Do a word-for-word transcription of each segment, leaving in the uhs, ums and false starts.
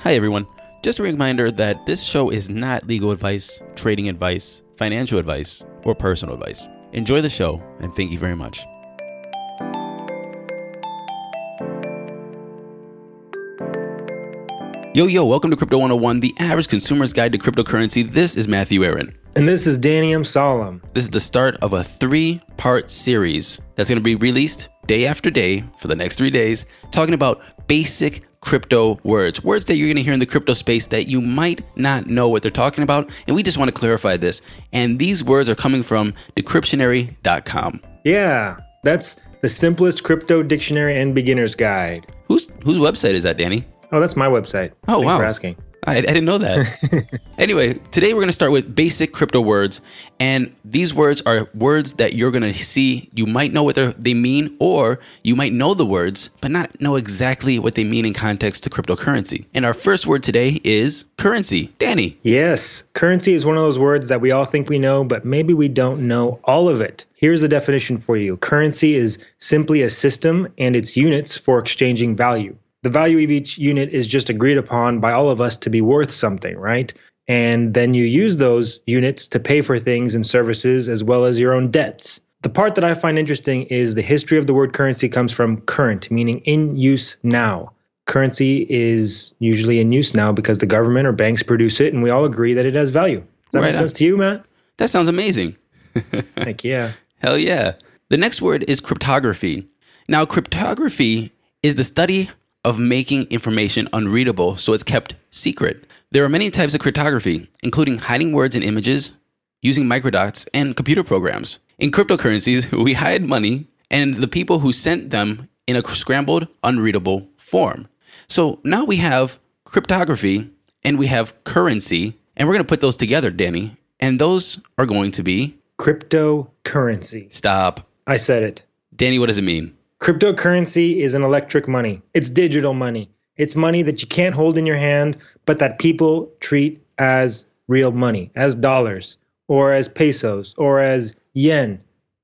Hi, everyone. Just a reminder that this show is not legal advice, trading advice, financial advice, or personal advice. Enjoy the show, and thank you very much. Yo, yo, welcome to Crypto one oh one, the average consumer's guide to cryptocurrency. This is Matthew Aaron. And this is Danny M. Solemn. This is the start of a three-part series that's going to be released day after day for the next three days, talking about basic crypto words, words that you're going to hear in the crypto space that you might not know what they're talking about. And we just want to clarify this. And these words are coming from decryptionary dot com. Yeah, that's the simplest crypto dictionary and beginner's guide. Whose whose website is that, Danny? Oh, that's my website. Oh, Thanks wow. for asking. I, I didn't know that. Anyway, today we're going to start with basic crypto words. And these words are words that you're going to see. You might know what they mean, or you might know the words, but not know exactly what they mean in context to cryptocurrency. And our first word today is currency. Danny. Yes, currency is one of those words that we all think we know, but maybe we don't know all of it. Here's the definition for you. Currency is simply a system and its units for exchanging value. The value of each unit is just agreed upon by all of us to be worth something, right? And then you use those units to pay for things and services as well as your own debts. The part that I find interesting is the history of the word currency comes from current, meaning in use now. Currency is usually in use now because the government or banks produce it, and we all agree that it has value. Does that Right make on. sense to you, Matt? That sounds amazing. Heck yeah. Hell yeah. The next word is cryptography. Now, cryptography is the study of making information unreadable so it's kept secret. There are many types of cryptography, including hiding words and images, using microdots, and computer programs. In cryptocurrencies, we hide money and the people who sent them in a scrambled, unreadable form. So now we have cryptography and we have currency, and we're going to put those together, Danny. And those are going to be... Cryptocurrency. Stop. I said it. Danny, what does it mean? Cryptocurrency is an electric money. It's digital money. It's money that you can't hold in your hand, but that people treat as real money, as dollars, or as pesos, or as yen.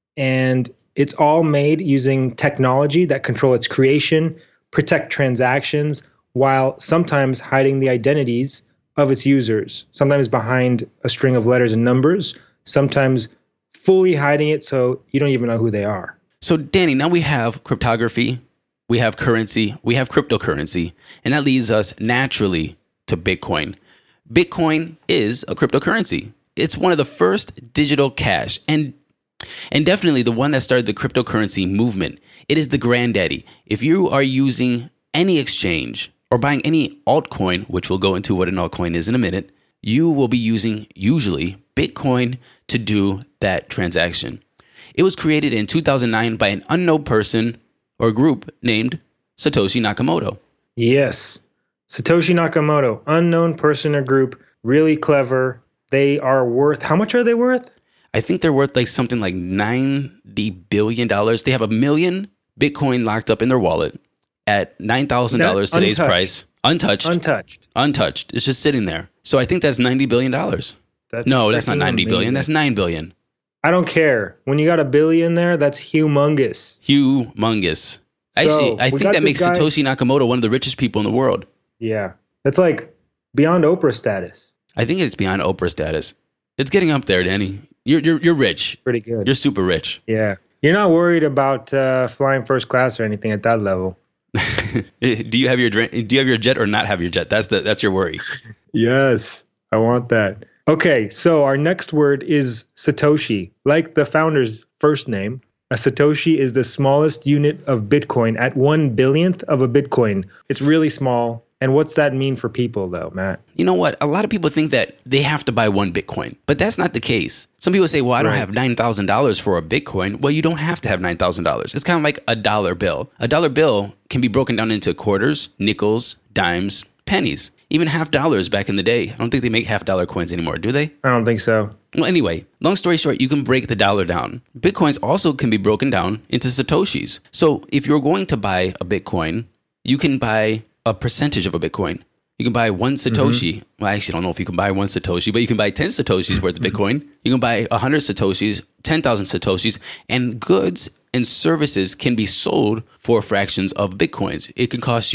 And it's all made using technology that control its creation, protect transactions, while sometimes hiding the identities of its users, sometimes behind a string of letters and numbers, sometimes fully hiding it so you don't even know who they are. So, Danny, now we have cryptography, we have currency, we have cryptocurrency, and that leads us naturally to Bitcoin. Bitcoin is a cryptocurrency. It's one of the first digital cash, and and definitely the one that started the cryptocurrency movement. It is the granddaddy. If you are using any exchange or buying any altcoin, which we'll go into what an altcoin is in a minute, you will be using usually Bitcoin to do that transaction. It was created in two thousand nine by an unknown person or group named Satoshi Nakamoto. Yes. Satoshi Nakamoto, unknown person or group, really clever. They are worth, how much are they worth? I think they're worth like something like ninety billion dollars. They have a million Bitcoin locked up in their wallet at nine thousand dollars That- today's untouched. price. Untouched. Untouched. Untouched. It's just sitting there. So I think that's ninety billion dollars. That's No, that's not freaking ninety billion. amazing. That's nine billion. I don't care. When you got a billion there, that's humongous. Humongous. Actually, So, I we think got that this makes guy- Satoshi Nakamoto one of the richest people in the world. Yeah. That's like beyond Oprah status. I think it's beyond Oprah status. It's getting up there, Danny. You're you're you're rich. Pretty good. You're super rich. Yeah. You're not worried about uh, flying first class or anything at that level. do you have your dra- do you have your jet or not have your jet? That's the that's your worry. Yes, I want that. Okay, so our next word is Satoshi. Like the founder's first name, a Satoshi is the smallest unit of Bitcoin at one billionth of a Bitcoin. It's really small. And what's that mean for people, though, Matt? You know what? A lot of people think that they have to buy one Bitcoin, but that's not the case. Some people say, well, I don't Right. have nine thousand dollars for a Bitcoin. Well, you don't have to have nine thousand dollars. It's kind of like a dollar bill. A dollar bill can be broken down into quarters, nickels, dimes, pennies, even half dollars back in the day. I don't think they make half dollar coins anymore, do they? I don't think so. Well, anyway, long story short, you can break the dollar down. Bitcoins also can be broken down into Satoshis. So if you're going to buy a Bitcoin, you can buy a percentage of a Bitcoin. You can buy one Satoshi. Mm-hmm. Well, I actually don't know if you can buy one Satoshi, but you can buy ten Satoshis worth of Bitcoin. You can buy one hundred Satoshis, ten thousand Satoshis, and goods and services can be sold for fractions of Bitcoins. It can cost you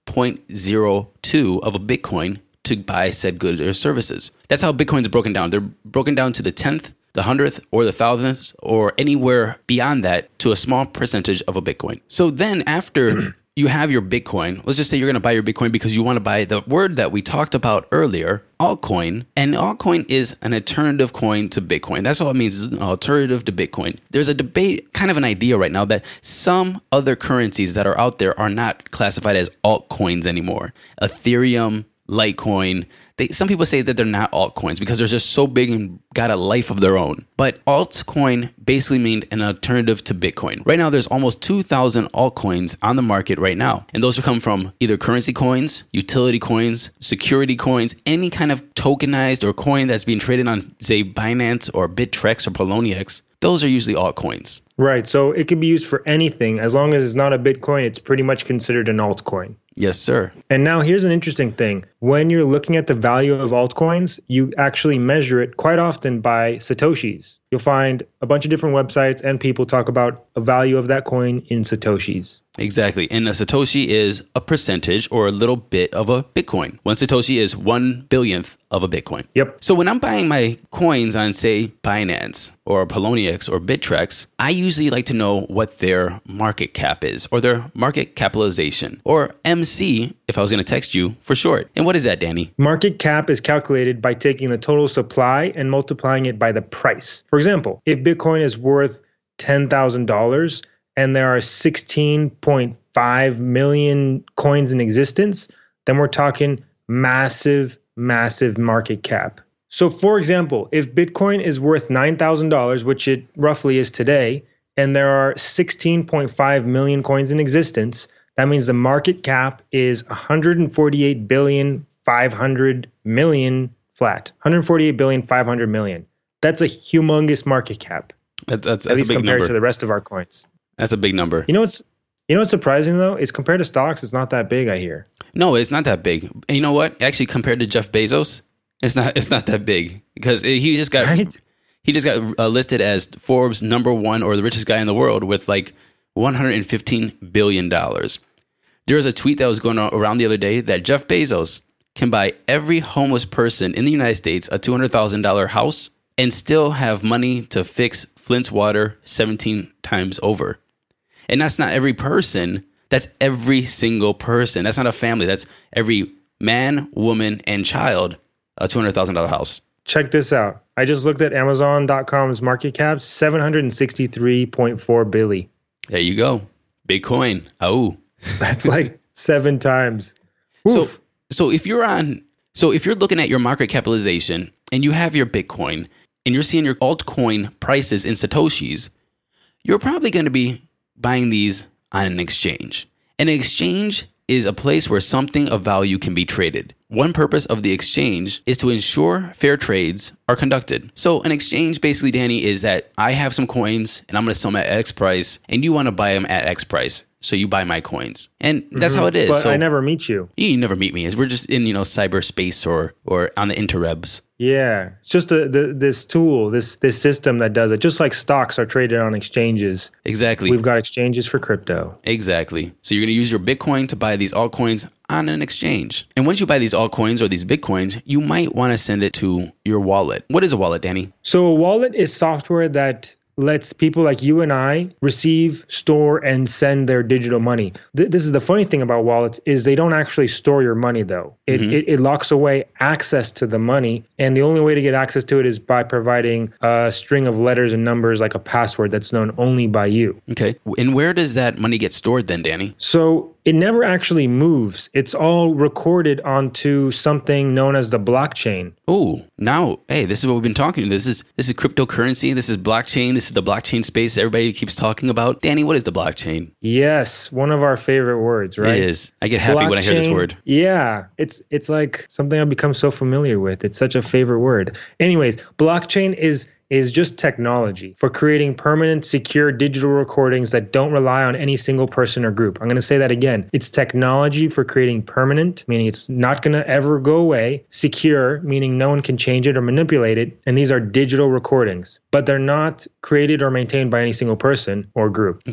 zero point zero two of a Bitcoin to buy said goods or services. That's how Bitcoin's broken down. They're broken down to the tenth, the hundredth, or the thousandth, or anywhere beyond that to a small percentage of a Bitcoin. So then after you have your Bitcoin, let's just say you're going to buy your Bitcoin because you want to buy the word that we talked about earlier, altcoin. And altcoin is an alternative coin to Bitcoin. That's all it means, is an alternative to Bitcoin. There's a debate, kind of an idea right now, that some other currencies that are out there are not classified as altcoins anymore. Ethereum, Litecoin. They, some people say that they're not altcoins because they're just so big and got a life of their own. But altcoin basically means an alternative to Bitcoin. Right now, there's almost two thousand altcoins on the market right now. And those will come from either currency coins, utility coins, security coins, any kind of tokenized or coin that's being traded on, say, Binance or Bittrex or Poloniex. Those are usually altcoins. Right. So it can be used for anything. As long as it's not a Bitcoin, it's pretty much considered an altcoin. Yes, sir. And now here's an interesting thing. When you're looking at the value of altcoins, you actually measure it quite often by Satoshis. You'll find a bunch of different websites and people talk about a value of that coin in Satoshis. Exactly. And a Satoshi is a percentage or a little bit of a Bitcoin. One Satoshi is one billionth of a Bitcoin. Yep. So when I'm buying my coins on, say, Binance or Poloniex or Bittrex, I usually like to know what their market cap is, or their market capitalization, or M C, if I was going to text you, for short. And what is that, Danny? Market cap is calculated by taking the total supply and multiplying it by the price. For example, if Bitcoin is worth ten thousand dollars and there are sixteen point five million coins in existence, then we're talking massive, massive market cap. So for example, if Bitcoin is worth nine thousand dollars, which it roughly is today, and there are sixteen point five million coins in existence, that means the market cap is one hundred forty-eight billion five hundred million flat. one hundred forty-eight billion five hundred million. That's a humongous market cap. That's, that's, that's at least a big compared number. to the rest of our coins. That's a big number. You know what's you know what's surprising though is compared to stocks, it's not that big. I hear. No, it's not that big. And you know what? Actually, compared to Jeff Bezos, it's not. It's not that big because he just got Right? he just got uh, listed as Forbes number one or the richest guy in the world with like one hundred fifteen billion dollars. There was a tweet that was going around the other day that Jeff Bezos can buy every homeless person in the United States a two hundred thousand dollars house and still have money to fix Flint's water seventeen times over. And that's not every person. That's every single person. That's not a family. That's every man, woman, and child, a two hundred thousand dollars house. Check this out. I just looked at Amazon dot com's market cap, seven hundred sixty-three point four billion. There you go. Bitcoin. Oh. That's like seven times. So, Oof. so if you're on, so if you're looking at your market capitalization and you have your Bitcoin and you're seeing your altcoin prices in Satoshis, you're probably going to be buying these on an exchange. An exchange is a place where something of value can be traded. One purpose of the exchange is to ensure fair trades are conducted. So an exchange basically, Danny, is that I have some coins and I'm going to sell them at X price and you want to buy them at X price. So you buy my coins. And that's Mhm. how it is. But so I never meet you. you never meet me. We're just in, you know, cyberspace or or on the interwebs. Yeah, it's just a, the, this tool, this this system that does it. Just like stocks are traded on exchanges, Exactly. we've got exchanges for crypto. Exactly. So you're going to use your Bitcoin to buy these altcoins on an exchange. And once you buy these altcoins or these Bitcoins, you might want to send it to your wallet. What is a wallet, Danny? So a wallet is software that lets people like you and I receive, store, and send their digital money. Th- this is the funny thing about wallets is they don't actually store your money though. It, Mhm. it, it locks away access to the money. And the only way to get access to it is by providing a string of letters and numbers like a password that's known only by you. Okay. And where does that money get stored then, Danny? So it never actually moves. It's all recorded onto something known as the blockchain. Oh, now, hey, this is what we've been talking. This is this is cryptocurrency. This is blockchain. This is the blockchain space everybody keeps talking about. Danny, what is the blockchain? Yes, one of our favorite words, right? It is. I get happy when I hear this Blockchain, word. Yeah, it's it's like something I've become so familiar with. It's such a favorite word. Anyways, blockchain is is just technology for creating permanent, secure digital recordings that don't rely on any single person or group. I'm going to say that again. It's technology for creating permanent, meaning it's not going to ever go away, secure, meaning no one can change it or manipulate it, and these are digital recordings, but they're not created or maintained by any single person or group. Okay.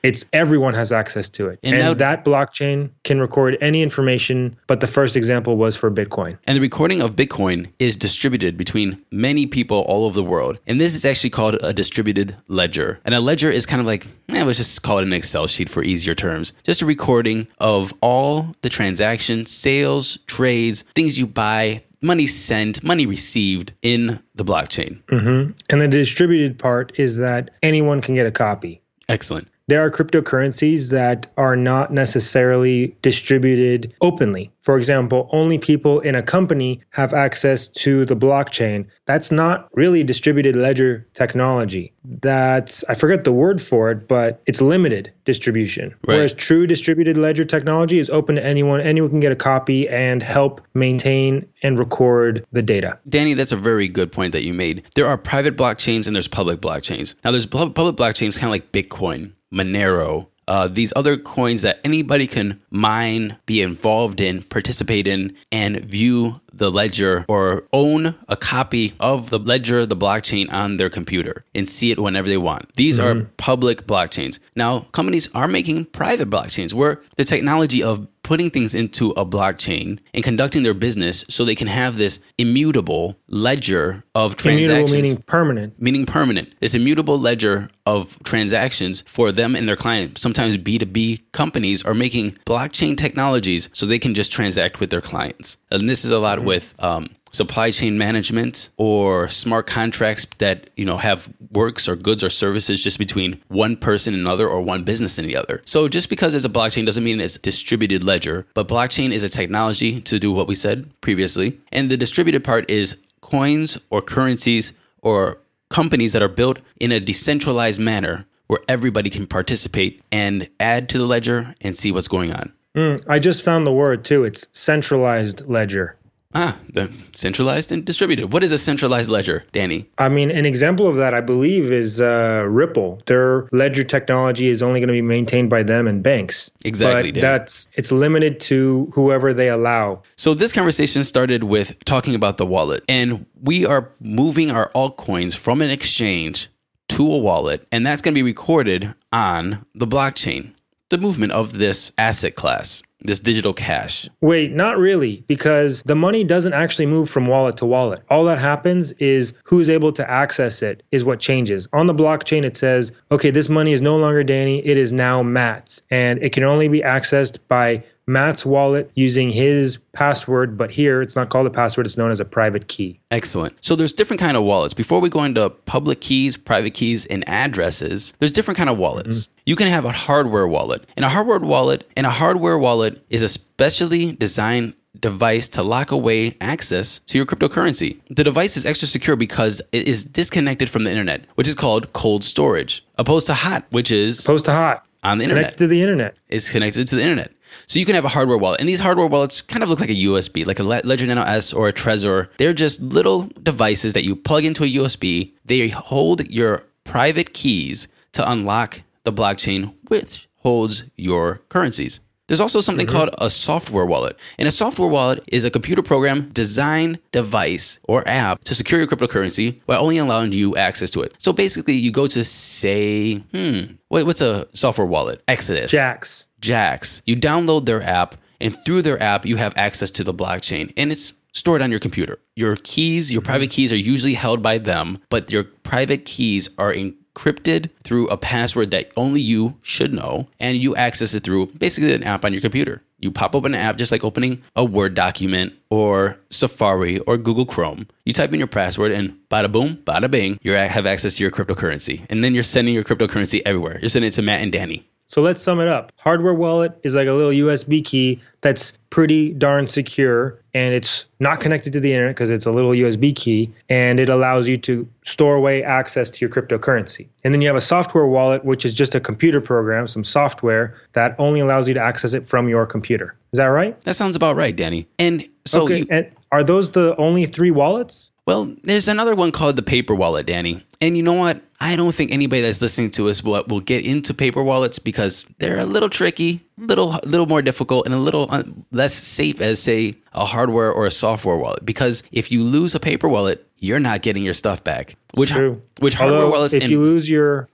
It's everyone has access to it. And And, now- that blockchain can record any information, but the first example was for Bitcoin. And the recording of Bitcoin is distributed between many people all over the world. And this is actually called a distributed ledger. And a ledger is kind of like, eh, let's just call it an Excel sheet for easier terms. Just a recording of all the transactions, sales, trades, things you buy, money sent, money received in the blockchain. hmm And the distributed part is that anyone can get a copy. Excellent. There are cryptocurrencies that are not necessarily distributed openly. For example, only people in a company have access to the blockchain. That's not really distributed ledger technology. That's, I forget the word for it, but it's limited distribution. Right. Whereas true distributed ledger technology is open to anyone. Anyone can get a copy and help maintain and record the data. Danny, that's a very good point that you made. There are private blockchains and there's public blockchains. Now, there's pub- public blockchains kind of like Bitcoin, Monero, uh, these other coins that anybody can mine, be involved in, participate in, and view the ledger or own a copy of the ledger, the blockchain on their computer and see it whenever they want. These mm-hmm. are public blockchains. Now, companies are making private blockchains where the technology of putting things into a blockchain and conducting their business so they can have this immutable ledger of transactions. Immutable meaning permanent. Meaning permanent. This immutable ledger of transactions for them and their clients. Sometimes B two B companies are making blockchain technologies so they can just transact with their clients. And this is a lot mm-hmm. with um, supply chain management or smart contracts that, you know, have works or goods or services just between one person and another or one business and the other. So just because it's a blockchain doesn't mean it's a distributed ledger, but blockchain is a technology to do what we said previously. And the distributed part is coins or currencies or companies that are built in a decentralized manner where everybody can participate and add to the ledger and see what's going on. Mm, I just found the word too. It's centralized ledger. Ah, the centralized and distributed. What is a centralized ledger, Danny? I mean, an example of that, I believe, is uh, Ripple. Their ledger technology is only going to be maintained by them and banks. Exactly, but Danny. that's it's limited to whoever they allow. So this conversation started with talking about the wallet, and we are moving our altcoins from an exchange to a wallet, and that's going to be recorded on the blockchain, the movement of this asset class. This digital cash. Wait, not really, because the money doesn't actually move from wallet to wallet. All that happens is who's able to access it is what changes. On the blockchain, it says, okay, this money is no longer Danny, it is now Matt's. And it can only be accessed by Matt's wallet using his password, but here it's not called a password, it's known as a private key. Excellent. So there's different kind of wallets. Before we go into public keys, private keys, and addresses, there's different kind of wallets. Mm-hmm. You can have a hardware wallet. And a hardware wallet, and a hardware wallet is a specially designed device to lock away access to your cryptocurrency. The device is extra secure because it is disconnected from the internet, which is called cold storage, opposed to hot, which is opposed to hot on the internet. Connected to the internet. It's connected to the internet. So you can have a hardware wallet. And these hardware wallets kind of look like a U S B, like a Ledger Nano S or a Trezor. They're just little devices that you plug into a U S B. They hold your private keys to unlock the blockchain, which holds your currencies. There's also something mm-hmm. called a software wallet. And a software wallet is a computer program, design, device, or app to secure your cryptocurrency while only allowing you access to it. So basically, you go to, say, hmm, wait, what's a software wallet? Exodus. Jax. Jax. You download their app, and through their app, you have access to the blockchain. And it's stored on your computer. Your keys, your private keys are usually held by them, but your private keys are in encrypted through a password that only you should know, and you access it through basically an app on your computer. You pop open an app just like opening a Word document or Safari or Google Chrome. You type in your password and bada boom, bada bing, you have access to your cryptocurrency. And then you're sending your cryptocurrency everywhere. You're sending it to Matt and Danny. So let's sum it up. Hardware wallet is like a little U S B key that's pretty darn secure, and it's not connected to the internet because it's a little U S B key, and it allows you to store away access to your cryptocurrency. And then you have a software wallet, which is just a computer program, some software that only allows you to access it from your computer. Is that right? That sounds about right, Danny. And so okay, you, and are those the only three wallets? Well, there's another one called the paper wallet, Danny. And you know what? I don't think anybody that's listening to us will, will get into paper wallets because they're a little tricky, little little more difficult, and a little un- less safe as, say, a hardware or a software wallet. Because if you lose a paper wallet, you're not getting your stuff back. Which True. which Although, hardware wallets? If and, you lose your which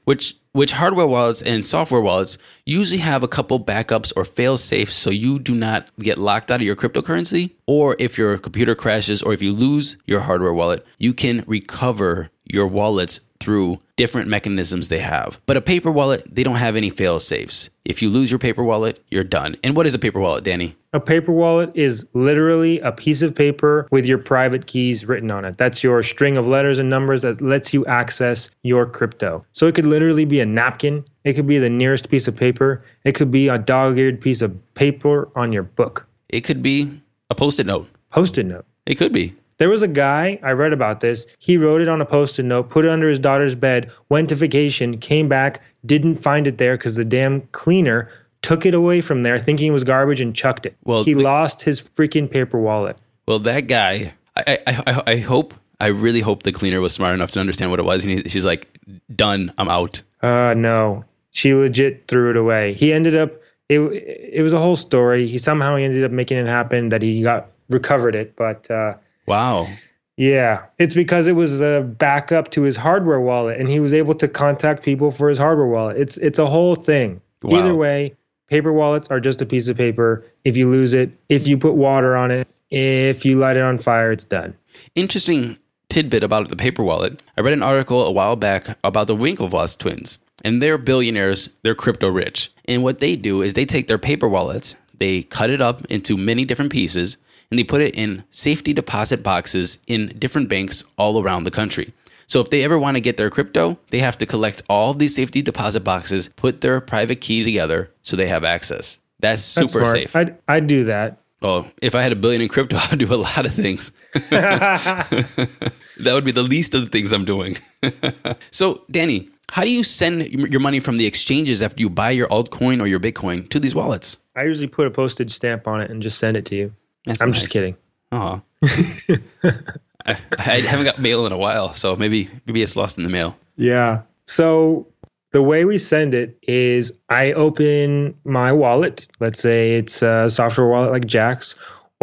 which hardware wallets and software wallets usually have a couple backups or fail safes so you do not get locked out of your cryptocurrency. Or if your computer crashes or if you lose your hardware wallet, you can recover your wallets through different mechanisms they have. But a paper wallet, they don't have any fail safes. If you lose your paper wallet, you're done. And what is a paper wallet, Danny? A paper wallet is literally a piece of paper with your private keys written on it. That's your string of letters and numbers that lets you access your crypto. So it could literally be a napkin. It could be the nearest piece of paper. It could be a dog-eared piece of paper on your book. It could be a Post-it note. Post-it note. It could be. There was a guy, I read about this, he wrote it on a Post-it note, put it under his daughter's bed, went to vacation, came back, didn't find it there because the damn cleaner took it away from there thinking it was garbage and chucked it. Well, he the, lost his freaking paper wallet. Well, that guy, I, I, I, I hope, I really hope the cleaner was smart enough to understand what it was. And he, she's like, done, I'm out. Uh, no, she legit threw it away. He ended up, it, it was a whole story. He somehow he ended up making it happen that he got recovered it, but... Uh, Wow. Yeah, it's because it was a backup to his hardware wallet and he was able to contact people for his hardware wallet. It's it's a whole thing. Wow. Either way, paper wallets are just a piece of paper. If you lose it, if you put water on it, if you light it on fire, it's done. Interesting tidbit about the paper wallet. I read an article a while back about the Winklevoss twins, and they're billionaires, they're crypto rich. And what they do is they take their paper wallets, they cut it up into many different pieces, and they put it in safety deposit boxes in different banks all around the country. So if they ever want to get their crypto, they have to collect all these safety deposit boxes, put their private key together so they have access. That's super That's safe. I'd, I'd do that. Oh, if I had a billion in crypto, I'd do a lot of things. That would be the least of the things I'm doing. So, Danny, how do you send your money from the exchanges after you buy your altcoin or your Bitcoin to these wallets? I usually put a postage stamp on it and just send it to you. That's I'm nice. just kidding. Oh, I, I haven't got mail in a while, so maybe maybe it's lost in the mail. Yeah. So the way we send it is I open my wallet. Let's say it's a software wallet like Jaxx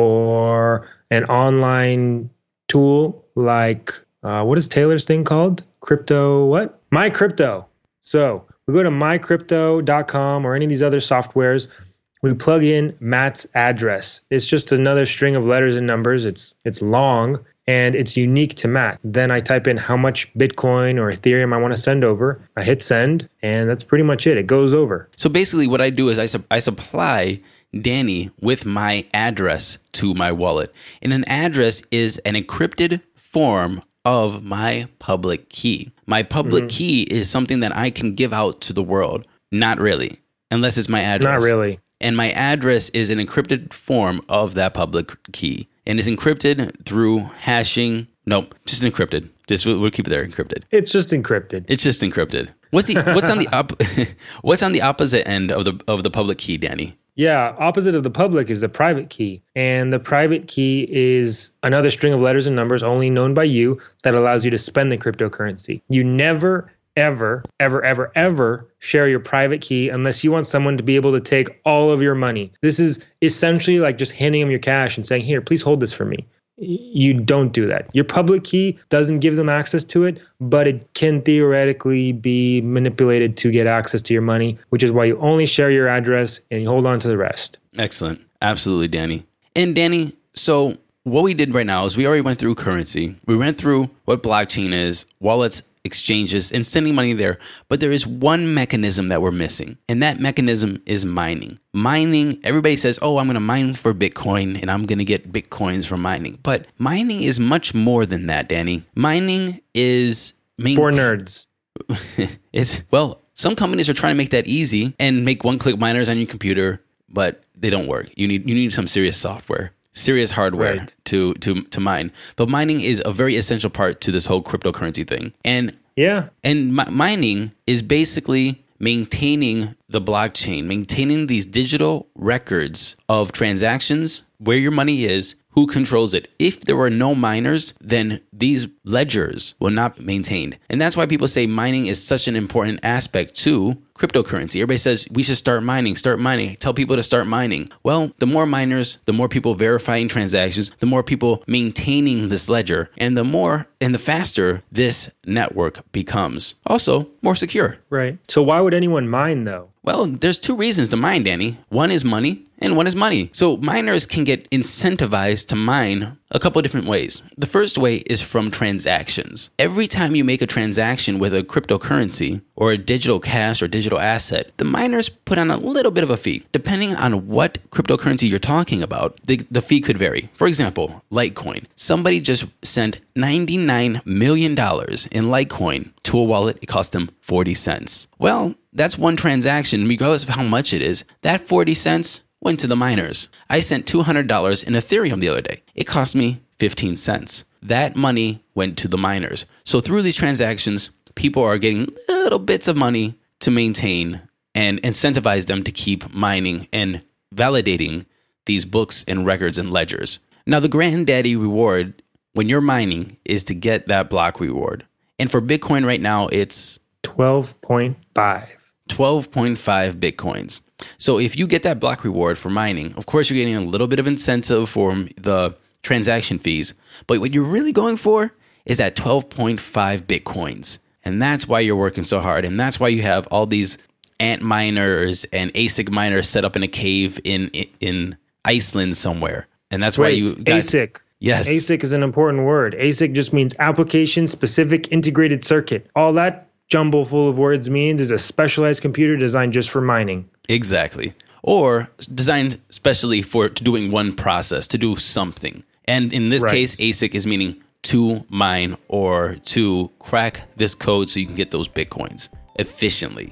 or an online tool like, uh, what is Taylor's thing called? Crypto what? MyCrypto. So we go to my crypto dot com or any of these other softwares. We plug in Matt's address. It's just another string of letters and numbers. It's it's long and it's unique to Matt. Then I type in how much Bitcoin or Ethereum I want to send over. I hit send, and that's pretty much it. It goes over. So basically what I do is I, su- I supply Danny with my address to my wallet. And an address is an encrypted form of my public key. My public mm-hmm. key is something that I can give out to the world. Not really, unless it's my address. Not really. And my address is an encrypted form of that public key. And it's encrypted through hashing. Nope, just encrypted. Just we'll, we'll keep it there, encrypted. It's just encrypted. It's just encrypted. What's the what's on the op- what's on the opposite end of the of the public key, Danny? Yeah, opposite of the public is the private key. And the private key is another string of letters and numbers only known by you that allows you to spend the cryptocurrency. You never ever, ever, ever, ever share your private key unless you want someone to be able to take all of your money. This is essentially like just handing them your cash and saying, here, please hold this for me. You don't do that. Your public key doesn't give them access to it, but it can theoretically be manipulated to get access to your money, which is why you only share your address and you hold on to the rest. Excellent. Absolutely, Danny. And Danny, so what we did right now is we already went through currency. We went through what blockchain is, wallets, exchanges, and sending money there. But there is one mechanism that we're missing, and that mechanism is mining. Mining, everybody says, oh, I'm going to mine for Bitcoin, and I'm going to get Bitcoins from mining. But mining is much more than that, Danny. Mining is... Main- for nerds. It's, well, some companies are trying to make that easy and make one-click miners on your computer, but they don't work. You need you need some serious software. Serious hardware right. to, to to mine. But mining is a very essential part to this whole cryptocurrency thing. And yeah, and mi- mining is basically maintaining the blockchain, maintaining these digital records of transactions, where your money is, Who controls it? If there were no miners, then these ledgers will not be maintained. And that's why people say mining is such an important aspect to cryptocurrency. Everybody says we should start mining, start mining, tell people to start mining. Well, the more miners, the more people verifying transactions, the more people maintaining this ledger, and the more and the faster this network becomes. Also, more secure. Right. So why would anyone mine though? Well, there's two reasons to mine, Danny. One is money and one is money. So miners can get incentivized to mine a couple of different ways. The first way is from transactions. Every time you make a transaction with a cryptocurrency or a digital cash or digital asset, the miners put on a little bit of a fee. Depending on what cryptocurrency you're talking about, the, the fee could vary. For example, Litecoin. Somebody just sent ninety-nine million dollars in Litecoin to a wallet. It cost them forty cents. Well, that's one transaction, regardless of how much it is. That forty cents went to the miners. I sent two hundred dollars in Ethereum the other day. It cost me fifteen cents. That money went to the miners. So through these transactions, people are getting little bits of money to maintain and incentivize them to keep mining and validating these books and records and ledgers. Now, the granddaddy reward when you're mining is to get that block reward. And for Bitcoin right now, it's twelve point five. twelve point five Bitcoins. So if you get that block reward for mining, of course, you're getting a little bit of incentive for the transaction fees. But what you're really going for is that twelve point five Bitcoins. And that's why you're working so hard. And that's why you have all these ant miners and A S I C miners set up in a cave in in Iceland somewhere. And that's why Wait, you got... A S I C. Yes. A S I C is an important word. A S I C just means application-specific integrated circuit. All that jumble full of words means is a specialized computer designed just for mining. Exactly. Or designed specially for doing one process, to do something. And in this Right. case, A S I C is meaning to mine or to crack this code so you can get those Bitcoins efficiently.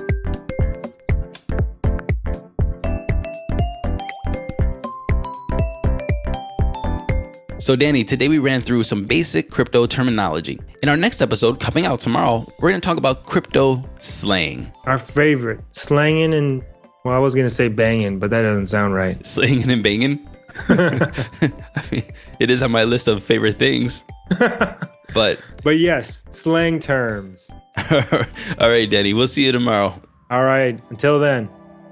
So Danny, today we ran through some basic crypto terminology. In our next episode, coming out tomorrow, we're going to talk about crypto slang. Our favorite, slanging and, well, I was going to say banging, but that doesn't sound right. Slanging and banging? I mean, it is on my list of favorite things. But But yes, slang terms. all right, Danny, we'll see you tomorrow. All right, until then.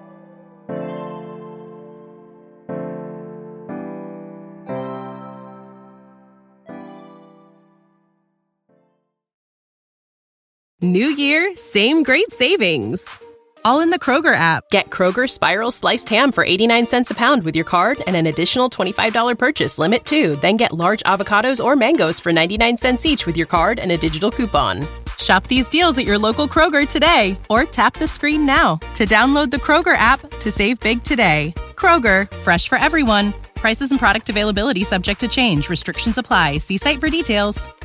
New year, same great savings. All in the Kroger app. Get Kroger Spiral Sliced Ham for eighty-nine cents a pound with your card and an additional twenty-five dollars purchase limit too. Then get large avocados or mangoes for ninety-nine cents each with your card and a digital coupon. Shop these deals at your local Kroger today or tap the screen now to download the Kroger app to save big today. Kroger, fresh for everyone. Prices and product availability subject to change. Restrictions apply. See site for details.